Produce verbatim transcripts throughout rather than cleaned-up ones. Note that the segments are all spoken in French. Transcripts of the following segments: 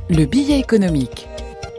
Le billet économique.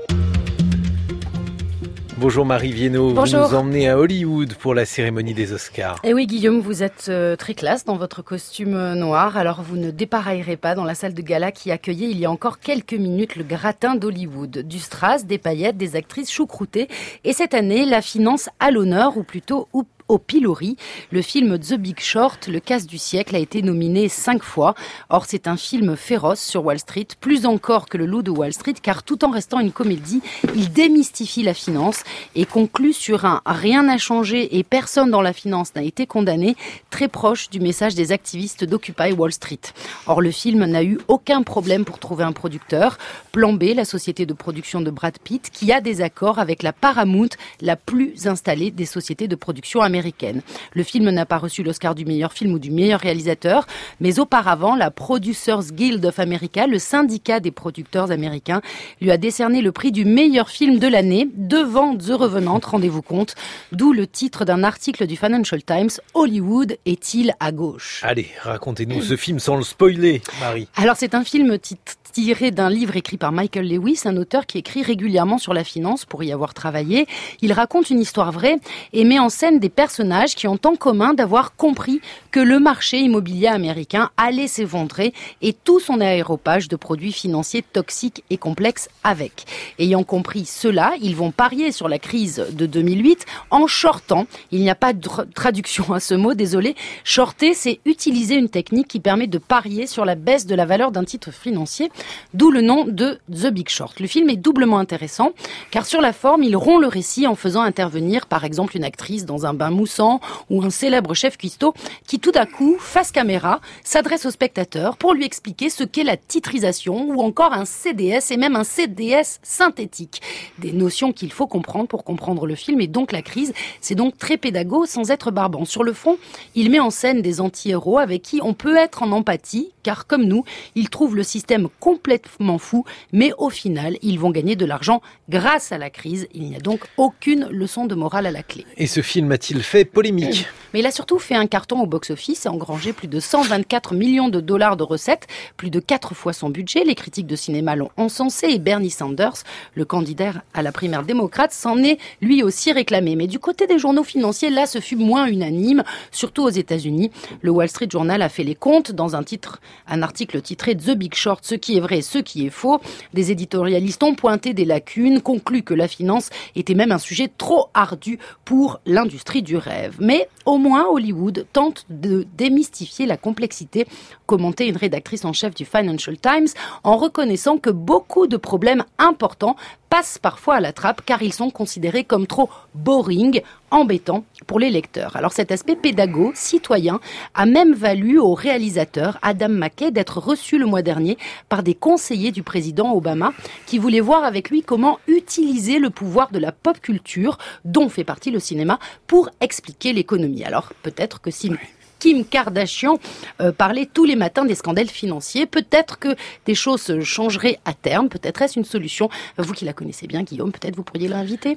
Bonjour Marie Viennot, Bonjour. Vous nous emmenez à Hollywood pour la cérémonie des Oscars. Et oui Guillaume, vous êtes euh, très classe dans votre costume euh, noir, alors vous ne dépareillerez pas dans la salle de gala qui accueillait il y a encore quelques minutes le gratin d'Hollywood. Du strass, des paillettes, des actrices choucroutées et cette année la finance à l'honneur, ou plutôt ou au pilori. Le film The Big Short, le casse du siècle, a été nominé cinq fois. Or, c'est un film féroce sur Wall Street, plus encore que Le Loup de Wall Street, car tout en restant une comédie, il démystifie la finance et conclut sur un « rien n'a changé et personne dans la finance n'a été condamné », très proche du message des activistes d'Occupy Wall Street. Or, le film n'a eu aucun problème pour trouver un producteur. Plan B, la société de production de Brad Pitt, qui a des accords avec la Paramount, la plus installée des sociétés de production américaines. Américaine. Le film n'a pas reçu l'Oscar du meilleur film ou du meilleur réalisateur, mais auparavant, la Producers Guild of America, le syndicat des producteurs américains, lui a décerné le prix du meilleur film de l'année devant The Revenant, rendez-vous compte, d'où le titre d'un article du Financial Times, Hollywood est-il à gauche ? Allez, racontez-nous ce film sans le spoiler, Marie. Alors c'est un film titre tiré d'un livre écrit par Michael Lewis, un auteur qui écrit régulièrement sur la finance pour y avoir travaillé. Il raconte une histoire vraie et met en scène des personnages qui ont en commun d'avoir compris que le marché immobilier américain allait s'effondrer et tout son aéropage de produits financiers toxiques et complexes avec. Ayant compris cela, ils vont parier sur la crise de deux mille huit en shortant. Il n'y a pas de traduction à ce mot, désolé. Shorter, c'est utiliser une technique qui permet de parier sur la baisse de la valeur d'un titre financier. D'où le nom de The Big Short. Le film est doublement intéressant, car sur la forme, il rompt le récit en faisant intervenir, par exemple, une actrice dans un bain moussant ou un célèbre chef cuistot qui, tout à coup, face caméra, s'adresse au spectateur pour lui expliquer ce qu'est la titrisation ou encore un C D S et même un C D S synthétique. Des notions qu'il faut comprendre pour comprendre le film et donc la crise. C'est donc très pédago sans être barbant. Sur le fond, il met en scène des anti-héros avec qui on peut être en empathie, car comme nous, ils trouvent le système complètement fou, mais au final, ils vont gagner de l'argent grâce à la crise. Il n'y a donc aucune leçon de morale à la clé. Et ce film a-t-il fait polémique ? Mais il a surtout fait un carton au box-office et engrangé plus de cent vingt-quatre millions de dollars de recettes, plus de quatre fois son budget. Les critiques de cinéma l'ont encensé et Bernie Sanders, le candidat à la primaire démocrate, s'en est lui aussi réclamé. Mais du côté des journaux financiers, là, ce fut moins unanime, surtout aux États-Unis. Le Wall Street Journal a fait les comptes dans un titre, un article titré The Big Short, ce qui est vrai, ce qui est faux. Des éditorialistes ont pointé des lacunes, conclu que la finance était même un sujet trop ardu pour l'industrie du rêve. Mais au moins, Hollywood tente de démystifier la complexité, commentait une rédactrice en chef du Financial Times, en reconnaissant que beaucoup de problèmes importants passent parfois à la trappe car ils sont considérés comme trop boring, embêtants pour les lecteurs. Alors cet aspect pédago, citoyen, a même valu au réalisateur Adam McKay d'être reçu le mois dernier par des conseillers du président Obama qui voulaient voir avec lui comment utiliser le pouvoir de la pop culture, dont fait partie le cinéma, pour expliquer l'économie. Alors peut-être que si Kim Kardashian euh, parlait tous les matins des scandales financiers. Peut-être que des choses changeraient à terme. Peut-être est-ce une solution. Vous qui la connaissez bien, Guillaume, peut-être vous pourriez l'inviter.